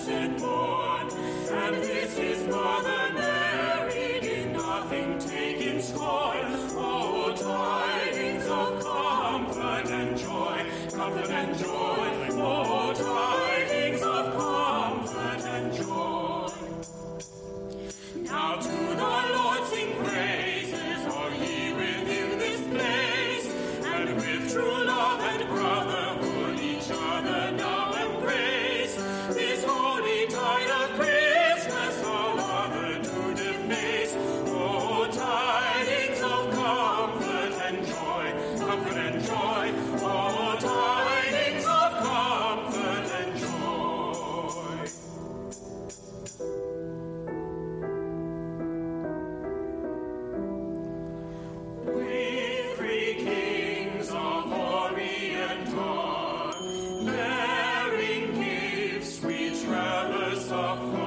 blessed morn, and this is Mother Mary, in nothing taking scorn. Oh, tidings of comfort and joy, comfort and joy. Oh, tidings of comfort and joy. Now to the Lord sing praises, all ye within this place, and with true love and brotherhood each other now embrace. This holy tide of Christmas all other to deface. Oh, tidings of comfort and joy, comfort and joy. Oh, tidings of comfort and joy. We three kings of Orient are, bearing gifts we traverse afar.